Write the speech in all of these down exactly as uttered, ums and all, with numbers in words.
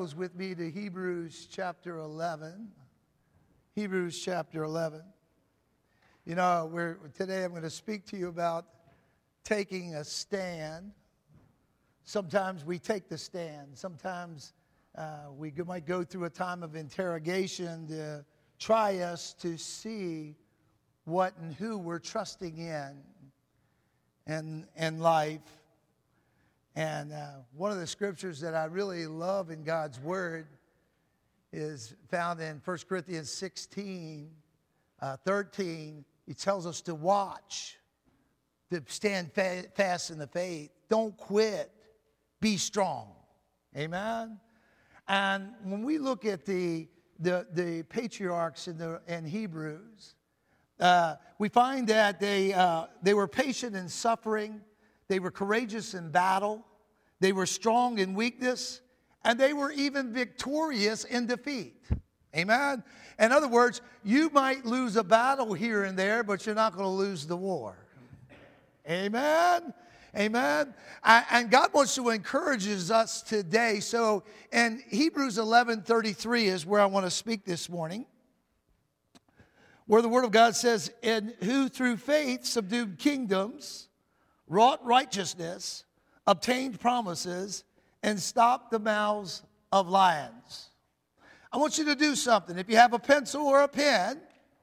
Bibles with me to Hebrews chapter eleven. Hebrews chapter eleven. You know, we're, today I'm going to speak to you about taking a stand. Sometimes we take the stand. Sometimes uh, we go, might go through a time of interrogation to try us to see what and who we're trusting in and, and life. And uh, one of the scriptures that I really love in God's Word is found in First Corinthians sixteen, uh, thirteen. He tells us to watch, to stand fa- fast in the faith. Don't quit. Be strong. Amen? And when we look at the, the, the patriarchs in, the, in Hebrews, uh, we find that they, uh, they were patient in suffering. They were courageous in battle. They were strong in weakness. And they were even victorious in defeat. Amen? In other words, you might lose a battle here and there, but you're not going to lose the war. Amen? Amen? And God wants to encourage us today. So in Hebrews eleven thirty-three is where I want to speak this morning, where the Word of God says, "And who through faith subdued kingdoms, wrought righteousness, obtained promises, and stopped the mouths of lions." I want you to do something. If you have a pencil or a pen,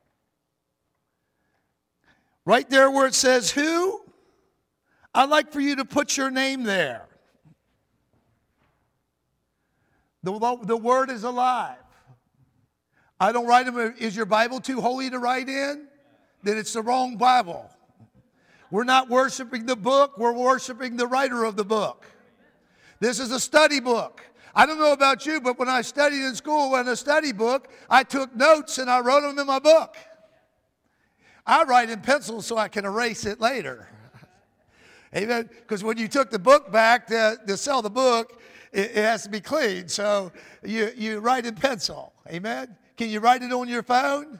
right there where it says who, I'd like for you to put your name there. The, the Word is alive. I don't write them. Is your Bible too holy to write in? Then it's the wrong Bible. We're not worshiping the book. We're worshiping the writer of the book. This is a study book. I don't know about you, but when I studied in school in a study book, I took notes and I wrote them in my book. I write in pencil so I can erase it later. Amen. Because when you took the book back to, to sell the book, it, it has to be clean. So you, you write in pencil. Amen. Can you write it on your phone?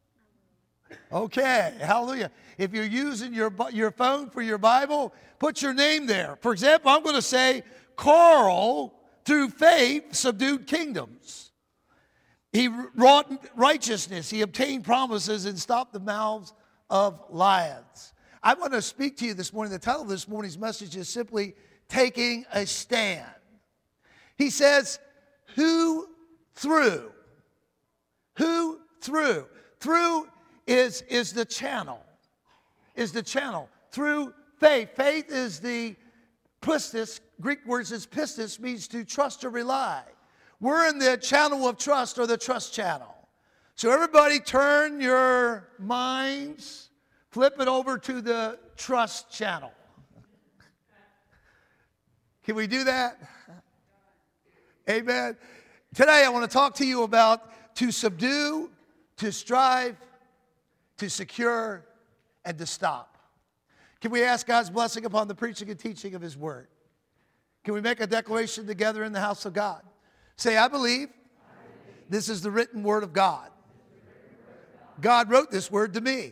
Okay. Hallelujah. If you're using your, your phone for your Bible, put your name there. For example, I'm going to say, Carl, through faith, subdued kingdoms. He wrought righteousness. He obtained promises and stopped the mouths of lions. I want to speak to you this morning. The title of this morning's message is simply Taking a Stand. He says, who through? Who through? Through is, is the channel. Is the channel. Through faith. Faith is the pistis. Greek words is pistis, means to trust or rely. We're in the channel of trust, or the trust channel. So everybody turn your minds, flip it over to the trust channel. Can we do that? Amen. Today I want to talk to you about to subdue, to strive, to secure, and to stop. Can we ask God's blessing upon the preaching and teaching of His Word? Can we make a declaration together in the house of God? Say, I believe this is the written Word of God. God wrote this Word to me.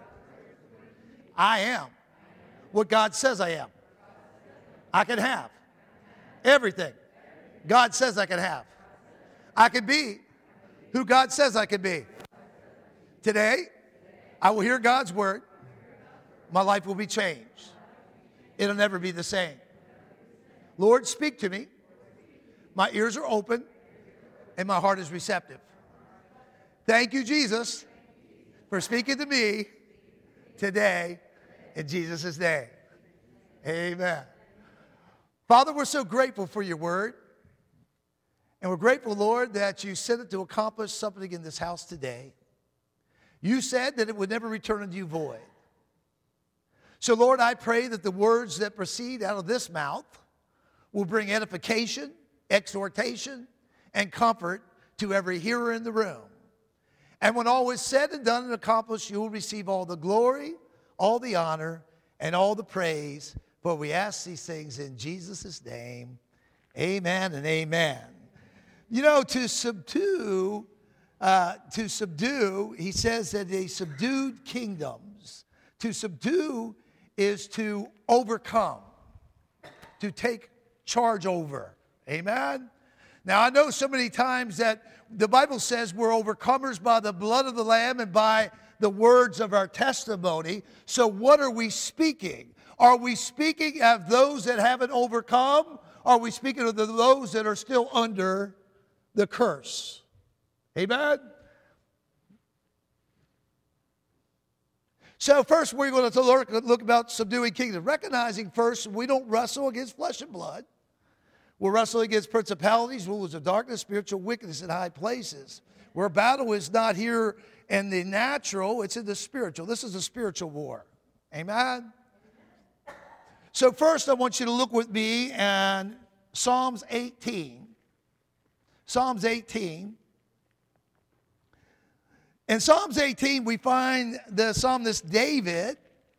I am what God says I am. I can have everything God says I can have. I can be who God says I can be. Today, I will hear God's Word. My life will be changed. It'll never be the same. Lord, speak to me. My ears are open and my heart is receptive. Thank you, Jesus, for speaking to me today in Jesus' name. Amen. Father, we're so grateful for your word. And we're grateful, Lord, that you sent it to accomplish something in this house today. You said that it would never return unto you void. So, Lord, I pray that the words that proceed out of this mouth will bring edification, exhortation, and comfort to every hearer in the room. And when all is said and done and accomplished, you will receive all the glory, all the honor, and all the praise. For we ask these things in Jesus' name. Amen and amen. You know, to subdue, uh, to subdue, he says that they subdued kingdoms. To subdue is to overcome, to take charge over. Amen? Now, I know so many times that the Bible says we're overcomers by the blood of the Lamb and by the words of our testimony. So what are we speaking? Are we speaking of those that haven't overcome? Are we speaking of the, those that are still under the curse? Amen? So first we're going to look, look about subduing kingdoms. Recognizing first we don't wrestle against flesh and blood. We're wrestling against principalities, rulers of darkness, spiritual wickedness in high places. Where battle is not here in the natural, it's in the spiritual. This is a spiritual war. Amen? So first I want you to look with me in Psalms eighteen. Psalms eighteen. In Psalms eighteen, we find the psalmist David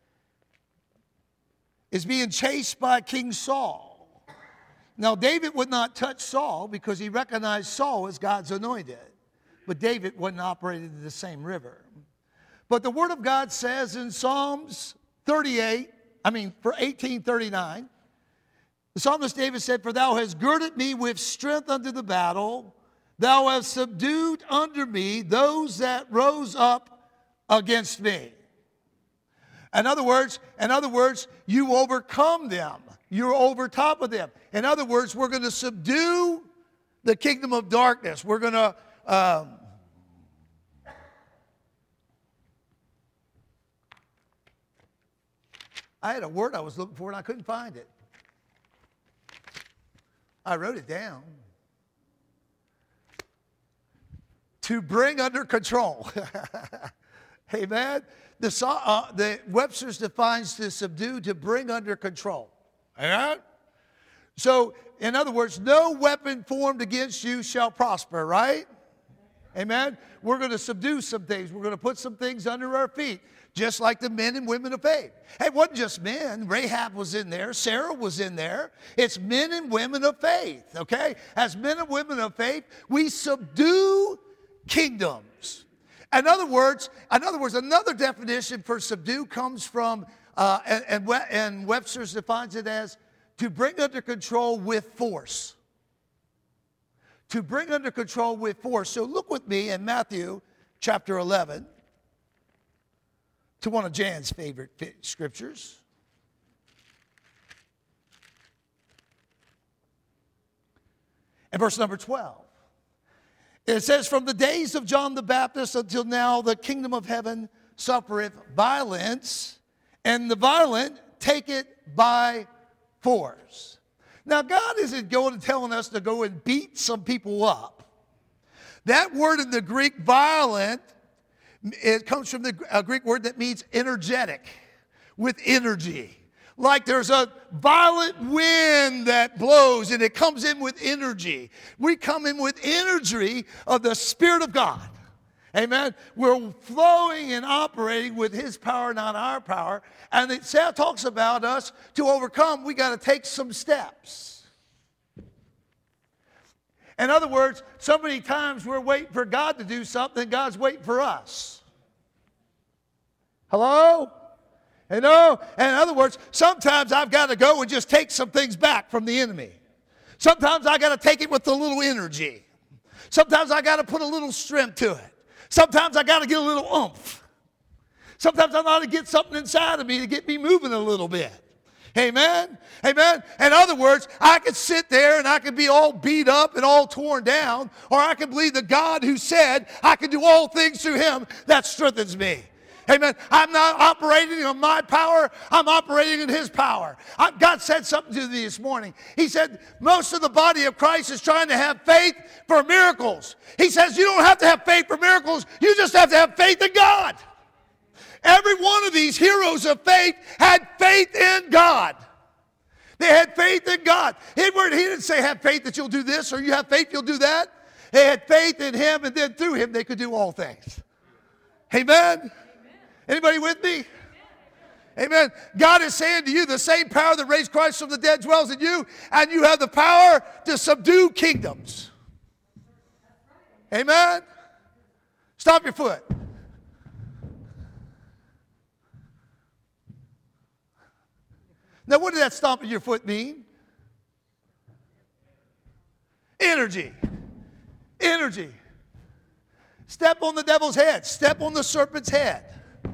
is being chased by King Saul. Now, David would not touch Saul because he recognized Saul as God's anointed. But David wasn't operating in the same river. But the Word of God says in Psalms thirty-eight, I mean, for eighteen thirty-nine, the psalmist David said, "For thou hast girded me with strength unto the battle. Thou hast subdued under me those that rose up against me." In other words, in other words, you overcome them. You're over top of them. In other words, we're going to subdue the kingdom of darkness. We're going to um, I had a word I was looking for and I couldn't find it. I wrote it down. To bring under control. Amen. The, uh, the Webster's defines to subdue, to bring under control. Amen. So, in other words, no weapon formed against you shall prosper, right? Amen. We're going to subdue some things. We're going to put some things under our feet, just like the men and women of faith. Hey, it wasn't just men. Rahab was in there. Sarah was in there. It's men and women of faith, okay? As men and women of faith, we subdue kingdoms. In other words, in other words, another definition for subdue comes from, uh, and, and, and Webster's defines it as to bring under control with force. To bring under control with force. So look with me in Matthew chapter eleven to one of Jan's favorite scriptures. And verse number twelve. It says, "From the days of John the Baptist until now, the kingdom of heaven suffereth violence, and the violent take it by force." Now, God isn't going and telling us to go and beat some people up. That word in the Greek, violent, it comes from the a Greek word that means energetic, with energy. Like there's a violent wind that blows and it comes in with energy. We come in with energy of the Spirit of God. Amen. We're flowing and operating with His power, not our power. And it talks about us to overcome, we got to take some steps. In other words, so many times we're waiting for God to do something, God's waiting for us. Hello? You know, and in other words, sometimes I've got to go and just take some things back from the enemy. Sometimes I got to take it with a little energy. Sometimes I got to put a little strength to it. Sometimes I got to get a little oomph. Sometimes I got to get something inside of me to get me moving a little bit. Amen? Amen? In other words, I could sit there and I could be all beat up and all torn down, or I can believe the God who said I can do all things through Him that strengthens me. Amen. I'm not operating on my power. I'm operating in His power. I, God said something to me this morning. He said, most of the body of Christ is trying to have faith for miracles. He says, you don't have to have faith for miracles. You just have to have faith in God. Every one of these heroes of faith had faith in God. They had faith in God. He didn't say have faith that you'll do this or you have faith you'll do that. They had faith in Him, and then through Him they could do all things. Amen. Anybody with me? Amen. God is saying to you, the same power that raised Christ from the dead dwells in you, and you have the power to subdue kingdoms. Amen. Stop your foot. Now, what did that stomping your foot mean? Energy. Energy. Step on the devil's head. Step on the serpent's head.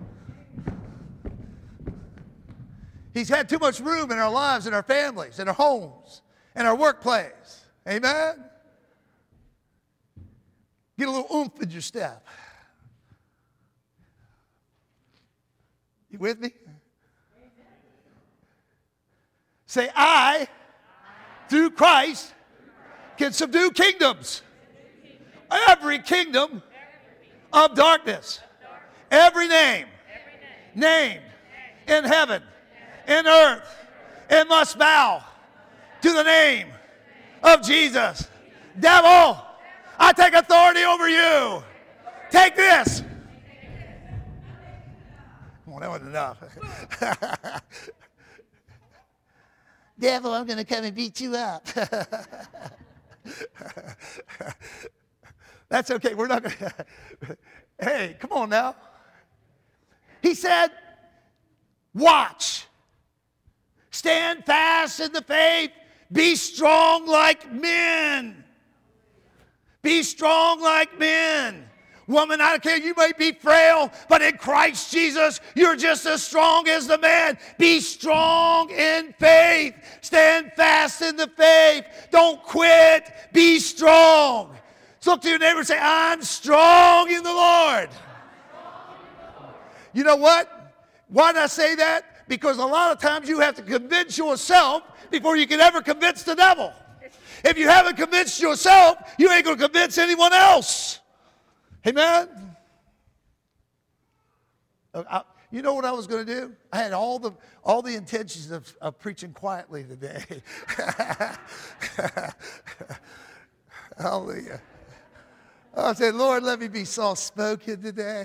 He's had too much room in our lives, in our families, in our homes, in our workplace. Amen? Get a little oomph in your step. You with me? Say, I, through Christ, can subdue kingdoms. Every kingdom of darkness. Every name named in heaven, in earth, it must bow to the name of Jesus. Devil, I take authority over you. Take this. Come on, that wasn't enough. Devil, I'm going to come and beat you up. That's okay. We're not going to. Hey, come on now. He said, watch. Stand fast in the faith. Be strong like men. Be strong like men. Woman, I don't care, you may be frail, but in Christ Jesus, you're just as strong as the man. Be strong in faith. Stand fast in the faith. Don't quit. Be strong. So look to your neighbor and say, I'm strong in the Lord. You know what? Why did I say that? Because a lot of times you have to convince yourself before you can ever convince the devil. If you haven't convinced yourself, you ain't going to convince anyone else. Amen? I, you know what I was going to do? I had all the all the intentions of, of preaching quietly today. Hallelujah. I said, Lord, let me be soft-spoken today.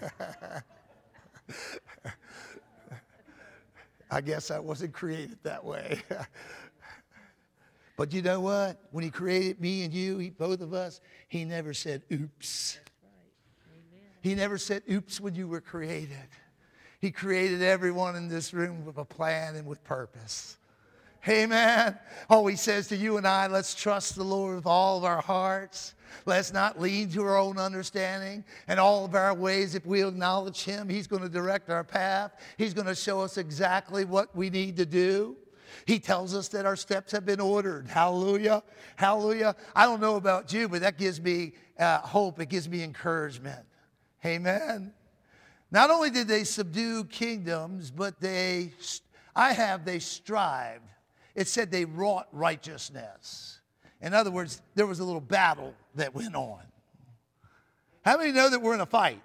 I guess I wasn't created that way. But you know what? When he created me and you, he, both of us, he never said, oops. He never said, oops, when you were created. He created everyone in this room with a plan and with purpose. Amen. Oh, he says to you and I, let's trust the Lord with all of our hearts. Let's not lean to our own understanding. And all of our ways, if we acknowledge him, he's going to direct our path. He's going to show us exactly what we need to do. He tells us that our steps have been ordered. Hallelujah. Hallelujah. I don't know about you, but that gives me uh, hope. It gives me encouragement. Amen. Not only did they subdue kingdoms, but they, I have, they strived. It said they wrought righteousness. In other words, there was a little battle that went on. How many know that we're in a fight?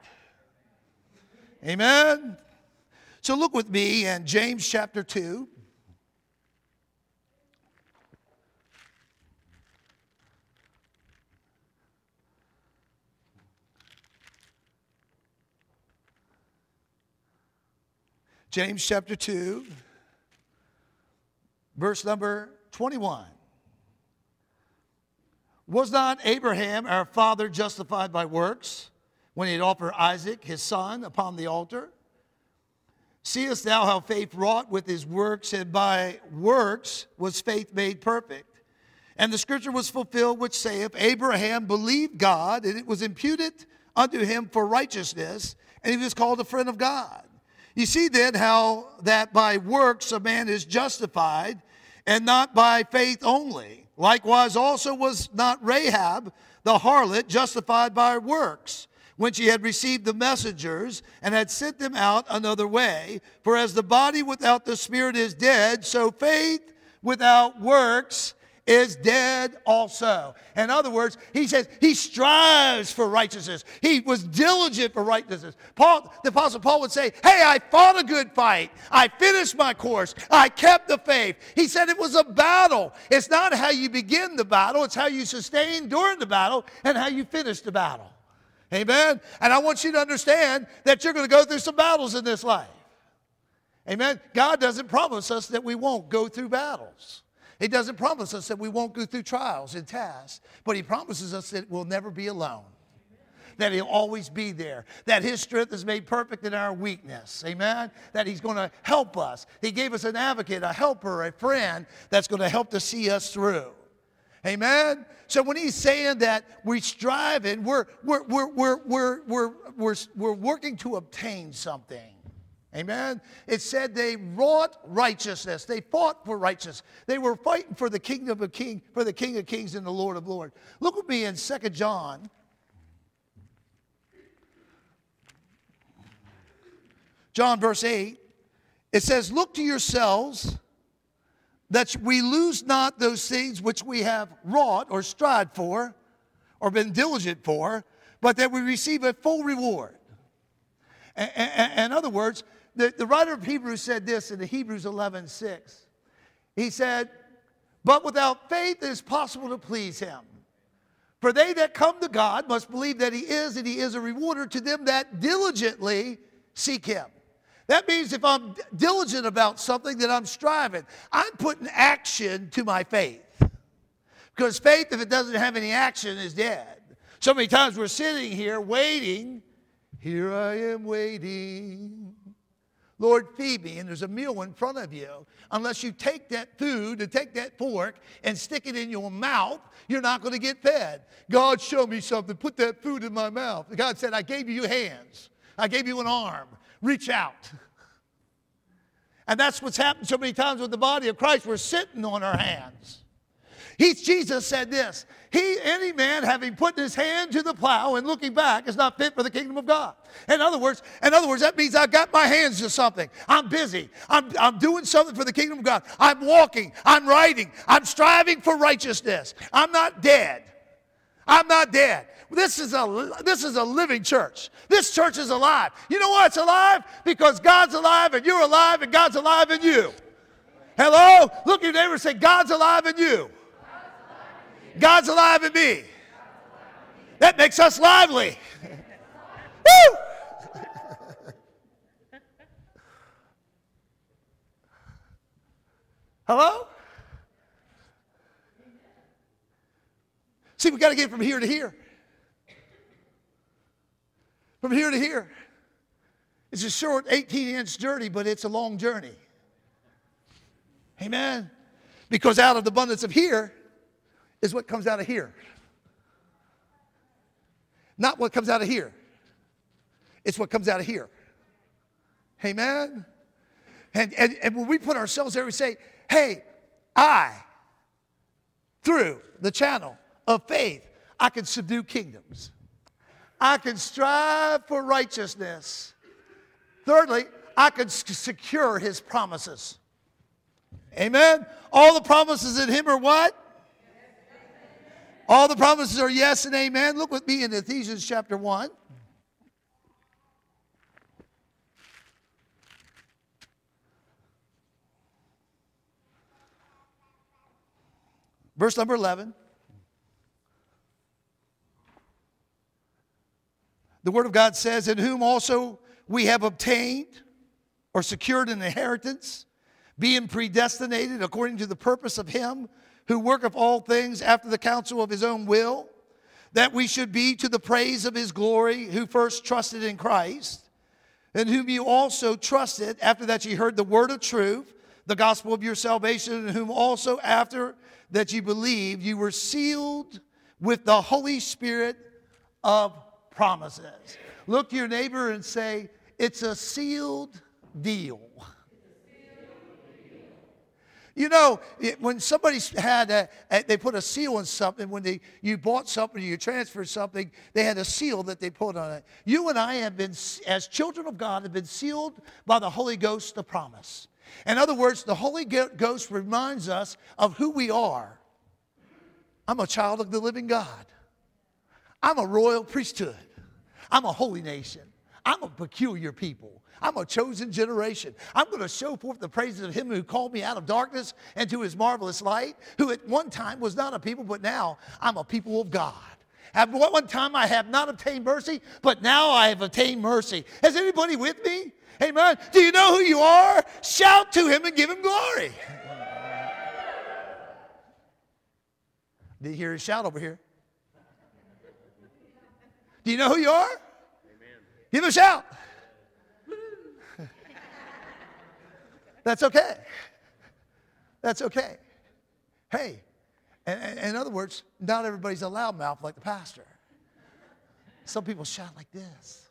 Amen. So look with me in James chapter two. James chapter two, verse number twenty-one. Was not Abraham, our father, justified by works when he had offered Isaac, his son, upon the altar? Seest thou how faith wrought with his works, and by works was faith made perfect? And the scripture was fulfilled, which saith, Abraham believed God, and it was imputed unto him for righteousness, and he was called a friend of God. You see then how that by works a man is justified, and not by faith only. Likewise also was not Rahab the harlot justified by works, when she had received the messengers and had sent them out another way. For as the body without the spirit is dead, so faith without works is dead also. In other words, he says he strives for righteousness. He was diligent for righteousness. Paul, the Apostle Paul would say, hey, I fought a good fight. I finished my course. I kept the faith. He said it was a battle. It's not how you begin the battle. It's how you sustain during the battle and how you finish the battle. Amen? And I want you to understand that you're going to go through some battles in this life. Amen? God doesn't promise us that we won't go through battles. He doesn't promise us that we won't go through trials and tasks, but he promises us that we'll never be alone, that he'll always be there, that his strength is made perfect in our weakness, amen, that he's going to help us. He gave us an advocate, a helper, a friend that's going to help to see us through. Amen. So when he's saying that we strive and we're we're we're we're we're we're we're, we're working to obtain something. Amen. It said they wrought righteousness. They fought for righteousness. They were fighting for the kingdom of king, for the King of Kings and the Lord of Lords. Look with me in Second John. John verse eight. It says, look to yourselves that we lose not those things which we have wrought or strived for or been diligent for, but that we receive a full reward. In other words, the, the writer of Hebrews said this in the Hebrews eleven six. He said, but without faith it is possible to please him. For they that come to God must believe that he is, and he is a rewarder to them that diligently seek him. That means if I'm diligent about something, that I'm striving. I'm putting action to my faith. Because faith, if it doesn't have any action, is dead. So many times we're sitting here waiting. Here I am waiting. Lord, feed me. And there's a meal in front of you. Unless you take that food and take that fork and stick it in your mouth, you're not going to get fed. God, show me something. Put that food in my mouth. God said, I gave you hands. I gave you an arm. Reach out. And that's what's happened so many times with the body of Christ. We're sitting on our hands. He, Jesus said this, he, any man having put his hand to the plow and looking back is not fit for the kingdom of God. In other words, in other words, that means I've got my hands to something. I'm busy. I'm, I'm doing something for the kingdom of God. I'm walking. I'm writing. I'm striving for righteousness. I'm not dead. I'm not dead. This is a, this is a living church. This church is alive. You know why it's alive? Because God's alive and you're alive and God's alive in you. Hello? Look at your neighbor and say, God's alive in you. God's alive in me. That makes us lively. Woo! Hello? See, we got to get from here to here. From here to here. It's a short eighteen inch journey, but it's a long journey. Amen? Because out of the abundance of here is what comes out of here. Not what comes out of here. It's what comes out of here. Amen? And, and, and when we put ourselves there, we say, hey, I, through the channel of faith, I can subdue kingdoms. I can strive for righteousness. Thirdly, I can secure his promises. Amen? All the promises in him are what? All the promises are yes and amen. Look with me in Ephesians chapter one. Verse number eleven. The Word of God says, in whom also we have obtained or secured an inheritance, being predestinated according to the purpose of him who worketh all things after the counsel of his own will, that we should be to the praise of his glory, who first trusted in Christ, in whom you also trusted after that ye heard the word of truth, the gospel of your salvation, in whom also after that ye believed, you were sealed with the Holy Spirit of promises. Look to your neighbor and say, it's a sealed deal. You know, it, when somebody had a, a, they put a seal on something, when they, you bought something, you transferred something, they had a seal that they put on it. You and I have been, as children of God, have been sealed by the Holy Ghost of promise. In other words, the Holy Ghost reminds us of who we are. I'm a child of the living God. I'm a royal priesthood. I'm a holy nation. I'm a peculiar people. I'm a chosen generation. I'm going to show forth the praises of him who called me out of darkness into his marvelous light, who at one time was not a people, but now I'm a people of God. At one time I have not obtained mercy, but now I have obtained mercy. Is anybody with me? Amen. Do you know who you are? Shout to him and give him glory. Did you hear his shout over here? Do you know who you are? Amen. Give him a shout. That's okay. That's okay. Hey, And, and in other words, not everybody's a loudmouth like the pastor. Some people shout like this.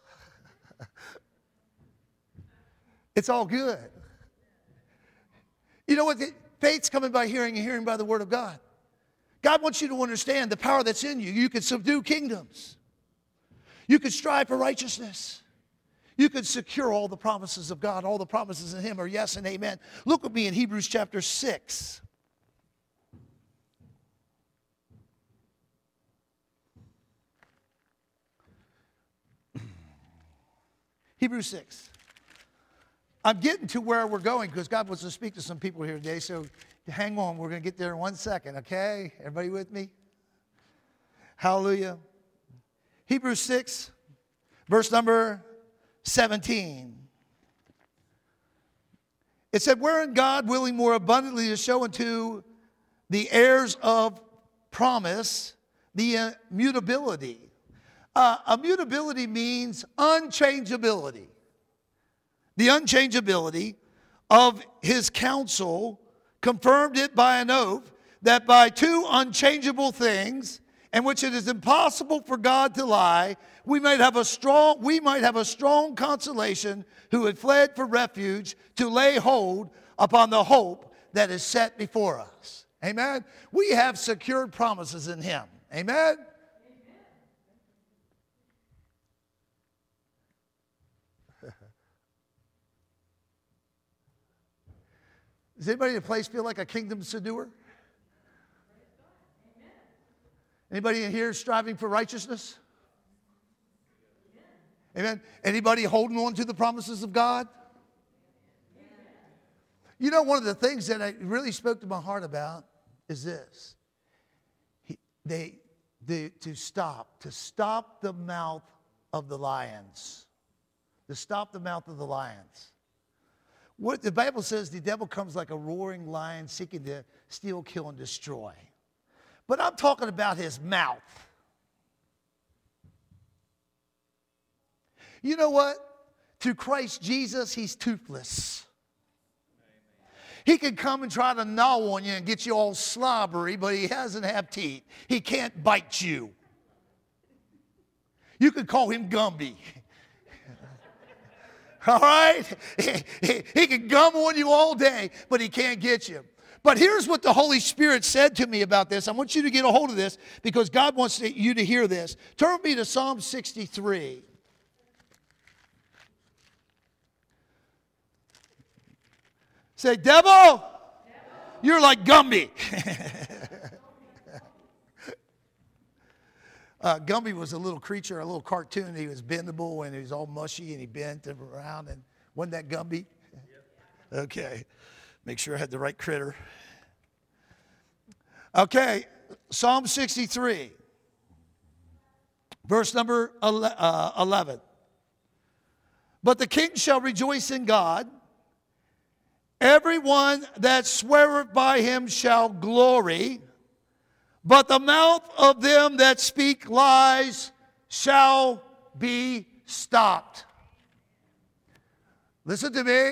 It's all good. You know what? Faith's coming by hearing and hearing by the word of God. God wants you to understand the power that's in you. You can subdue kingdoms. You can strive for righteousness. You can secure all the promises of God. All the promises in him are yes and amen. Look with me in Hebrews chapter six. Hebrews six. I'm getting to where we're going because God wants to speak to some people here today, so hang on. We're going to get there in one second, okay? Everybody with me? Hallelujah. Hebrews six, verse number seventeen. It said, wherein God, willing more abundantly to show unto the heirs of promise the immutability. Uh, immutability means unchangeability. The unchangeability of his counsel, confirmed it by an oath, that by two unchangeable things, in which it is impossible for God to lie, we might have a strong, we might have a strong consolation who had fled for refuge to lay hold upon the hope that is set before us. Amen. We have secured promises in him. Amen. Does anybody in the place feel like a kingdom subduer? Anybody in here striving for righteousness? Amen. Anybody holding on to the promises of God? You know, one of the things that I really spoke to my heart about is this. He, they, they, to stop, to stop the mouth of the lions. To stop the mouth of the lions. What the Bible says, the devil comes like a roaring lion seeking to steal, kill, and destroy. But I'm talking about his mouth. You know what? Through Christ Jesus, he's toothless. He can come and try to gnaw on you and get you all slobbery, but he doesn't have teeth. He can't bite you. You could call him Gumby. All right? He, he, he can gum on you all day, but he can't get you. But here's what the Holy Spirit said to me about this. I want you to get a hold of this because God wants to, you to hear this. Turn with me to Psalm sixty-three. Say, devil, devil. You're like Gumby. Uh, Gumby was a little creature, a little cartoon. He was bendable and he was all mushy and he bent around. And wasn't that Gumby? Yep. Okay. Make sure I had the right critter. Okay. Psalm sixty-three. Verse number eleven. But the king shall rejoice in God. Everyone that sweareth by him shall glory. But the mouth of them that speak lies shall be stopped. Listen to me.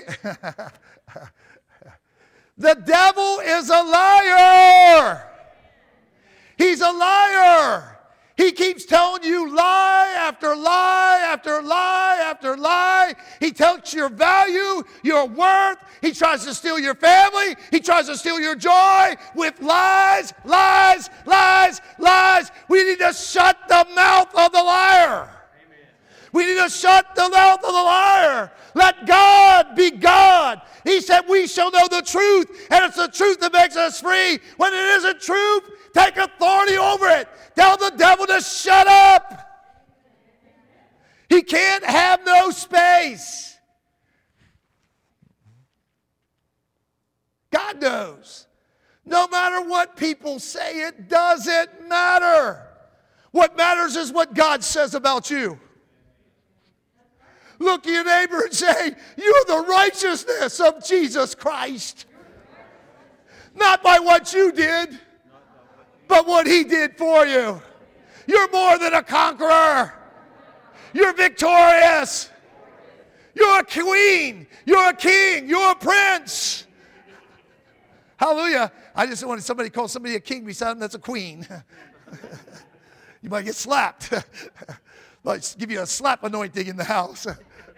The devil is a liar. He's a liar. He keeps telling you lie after lie after lie after lie. He tells your value, your worth. He tries to steal your family. He tries to steal your joy with lies, lies, lies, lies. We need to shut the mouth of the liar. Amen. We need to shut the mouth of the liar. Let God be God. He said we shall know the truth, and it's the truth that makes us free. When it isn't truth, take authority over it. Tell the devil to shut up. He can't have no space. God knows. No matter what people say, it doesn't matter. What matters is what God says about you. Look at your neighbor and say, you're the righteousness of Jesus Christ. Not by what you did, but what he did for you. You're more than a conqueror. You're victorious. You're a queen. You're a king. You're a prince. Hallelujah. I just wanted somebody to call somebody a king beside him that's a queen. You might get slapped. Might give you a slap anointing in the house.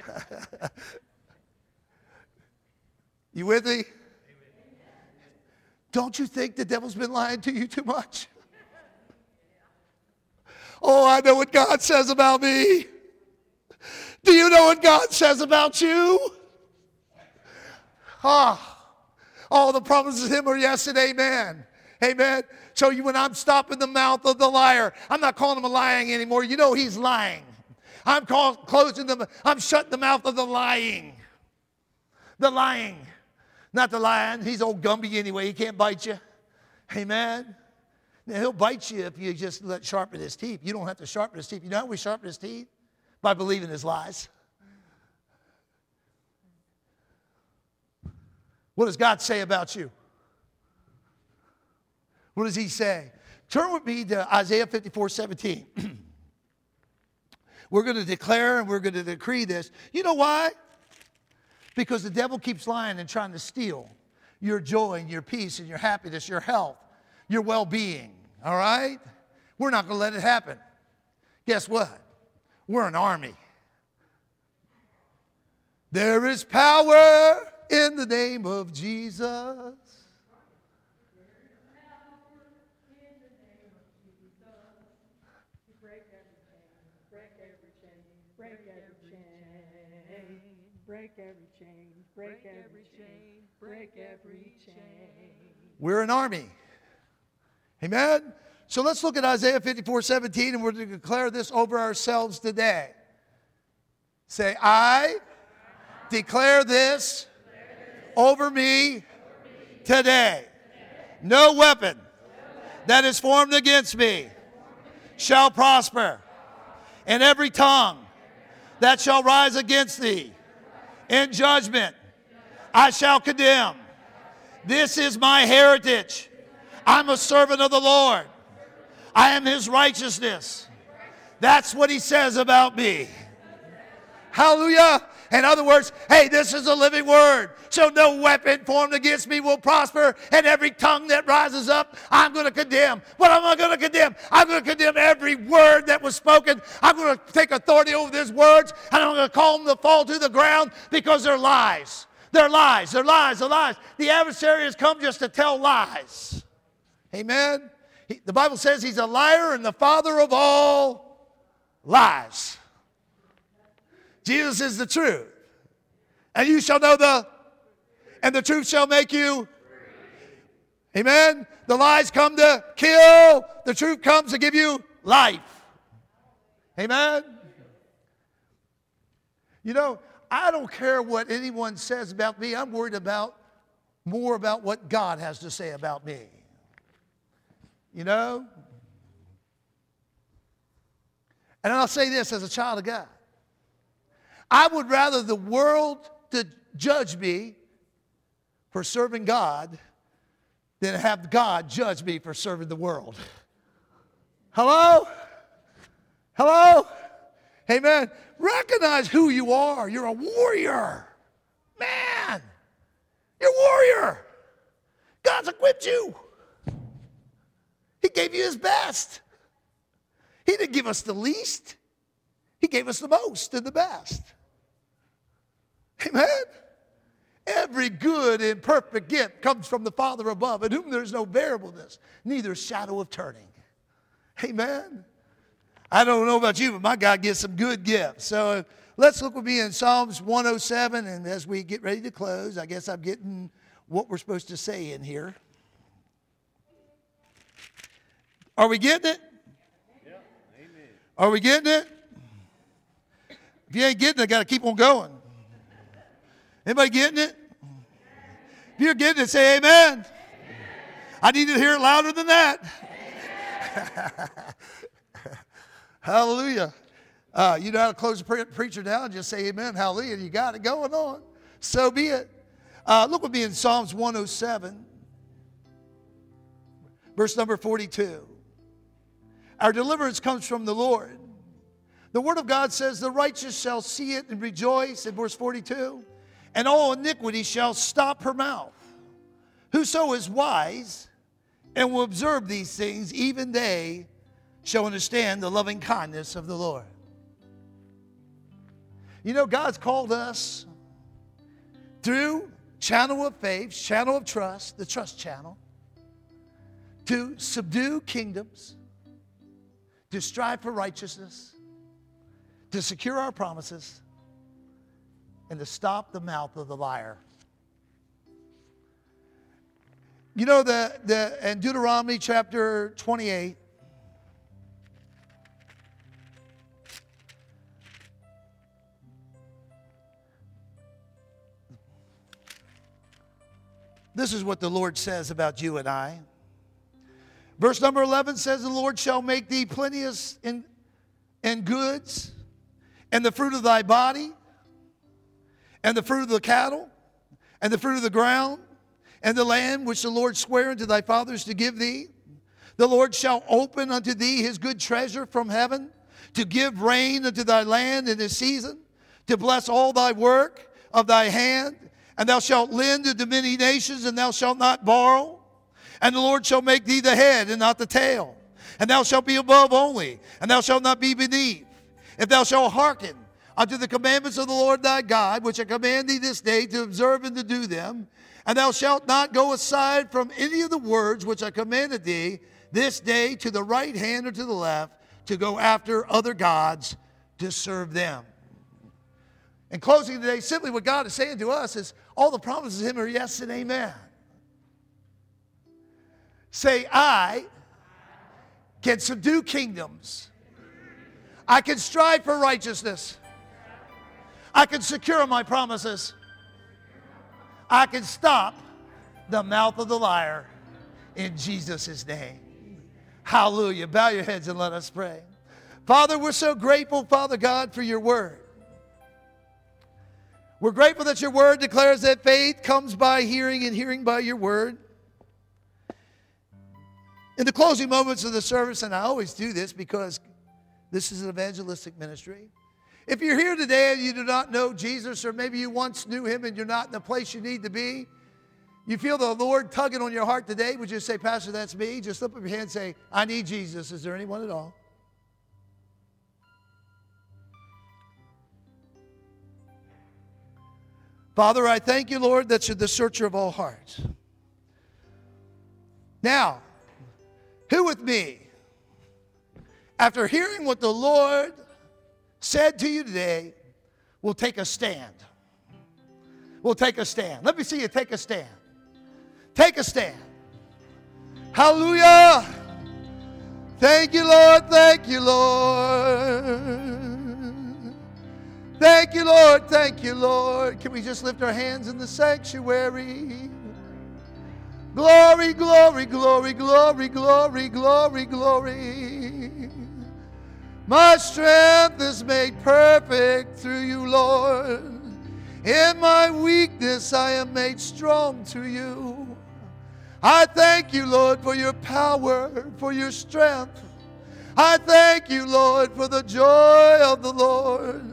You with me? Don't you think the devil's been lying to you too much? Oh, I know what God says about me. Do you know what God says about you? Ah, all the promises of him are yes and amen. Amen. So you, when I'm stopping the mouth of the liar, I'm not calling him a lying anymore. You know he's lying. I'm call, closing the, I'm shutting the mouth of the lying. The lying. Not the lion. He's old Gumby anyway. He can't bite you. Amen. Now, he'll bite you if you just let sharpen his teeth. You don't have to sharpen his teeth. You know how we sharpen his teeth? By believing his lies. What does God say about you? What does he say? Turn with me to Isaiah fifty-four seventeen. We're going to declare and we're going to decree this. You know why? Because the devil keeps lying and trying to steal your joy and your peace and your happiness, your health, your well-being. All right? We're not going to let it happen. Guess what? We're an army. There is power in the name of Jesus. Break every chain, break every chain, break every chain. We're an army. Amen? So let's look at Isaiah fifty-four seventeen, and we're going to declare this over ourselves today. Say, I declare this over me today. No weapon that is formed against me shall prosper, and every tongue that shall rise against thee in judgment I shall condemn. This is my heritage. I'm a servant of the Lord. I am his righteousness. That's what he says about me. Hallelujah. In other words, hey, this is a living word. So no weapon formed against me will prosper, and every tongue that rises up, I'm going to condemn. What am I going to condemn? I'm going to condemn every word that was spoken. I'm going to take authority over these words, and I'm going to call them to fall to the ground because they're lies. They're lies. They're lies. They're lies. The adversary has come just to tell lies. Amen? He, the Bible says he's a liar and the father of all lies. Jesus is the truth. And you shall know the, and the truth shall make you. Amen? The lies come to kill. The truth comes to give you life. Amen? You know, I don't care what anyone says about me. I'm worried about more about what God has to say about me. You know? And I'll say this as a child of God. I would rather the world to judge me for serving God than have God judge me for serving the world. Hello? Hello? Amen. Recognize who you are. You're a warrior. Man, you're a warrior. God's equipped you. He gave you his best. He didn't give us the least. He gave us the most and the best. Amen? Every good and perfect gift comes from the Father above, in whom there is no variableness, neither shadow of turning. Amen? I don't know about you, but my God gives some good gifts. So let's look with me in Psalms one oh seven, and as we get ready to close, I guess I'm getting what we're supposed to say in here. Are we getting it? Yeah. Amen. Are we getting it? If you ain't getting it, I got to keep on going. Anybody getting it? If you're getting it, say amen. Amen. I need to hear it louder than that. Hallelujah. Uh, you know how to close a pre- preacher down? Just say amen. Hallelujah. You got it going on. So be it. Uh, look with me in Psalms one oh seven, verse number forty-two. Our deliverance comes from the Lord. The word of God says, the righteous shall see it and rejoice, in verse forty-two, and all iniquity shall stop her mouth. Whoso is wise and will observe these things, even they shall understand the loving kindness of the Lord. You know, God's called us through channel of faith, channel of trust, the trust channel, to subdue kingdoms, to strive for righteousness, to secure our promises, and to stop the mouth of the liar. You know, the, the, in Deuteronomy chapter twenty-eight, this is what the Lord says about you and I. Verse number eleven says, the Lord shall make thee plenteous in, in goods, and the fruit of thy body, and the fruit of the cattle, and the fruit of the ground, and the land which the Lord sware unto thy fathers to give thee. The Lord shall open unto thee his good treasure from heaven, to give rain unto thy land in his season, to bless all thy work of thy hand. And thou shalt lend unto many nations, and thou shalt not borrow. And the Lord shall make thee the head and not the tail. And thou shalt be above only, and thou shalt not be beneath. If thou shalt hearken unto the commandments of the Lord thy God, which I command thee this day to observe and to do them, and thou shalt not go aside from any of the words which I commanded thee this day to the right hand or to the left, to go after other gods to serve them. In closing today, simply what God is saying to us is all the promises of him are yes and amen. Say, I can subdue kingdoms. I can strive for righteousness. I can secure my promises. I can stop the mouth of the liar in Jesus' name. Hallelujah. Bow your heads and let us pray. Father, we're so grateful, Father God, for your word. We're grateful that your word declares that faith comes by hearing and hearing by your word. In the closing moments of the service, and I always do this because this is an evangelistic ministry. If you're here today and you do not know Jesus, or maybe you once knew him and you're not in the place you need to be, you feel the Lord tugging on your heart today, would you say, Pastor, that's me? Just slip up your hand and say, I need Jesus. Is there anyone at all? Father, I thank you, Lord, that you're the searcher of all hearts. Now, who with me, after hearing what the Lord said to you today, will take a stand? Will take a stand. Let me see you take a stand. Take a stand. Hallelujah. Thank you, Lord. Thank you, Lord. Thank you, Lord. Thank you, Lord. Can we just lift our hands in the sanctuary? Glory, glory, glory, glory, glory, glory, glory. My strength is made perfect through you, Lord. In my weakness I am made strong through you. I thank you, Lord, for your power, for your strength. I thank you, Lord, for the joy of the Lord.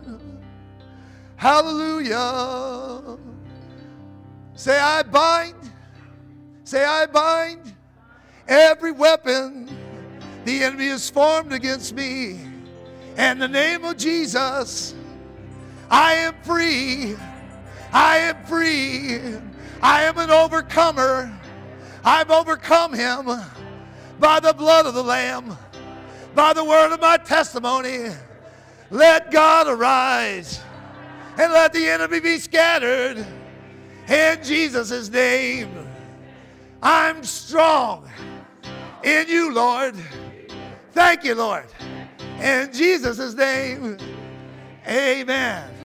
Hallelujah. Say, I bind. Say, I bind every weapon the enemy has formed against me. In the name of Jesus, I am free. I am free. I am an overcomer. I've overcome him by the blood of the Lamb, by the word of my testimony. Let God arise and let the enemy be scattered in Jesus' name. I'm strong in you, Lord. Thank you, Lord. In Jesus' name, amen.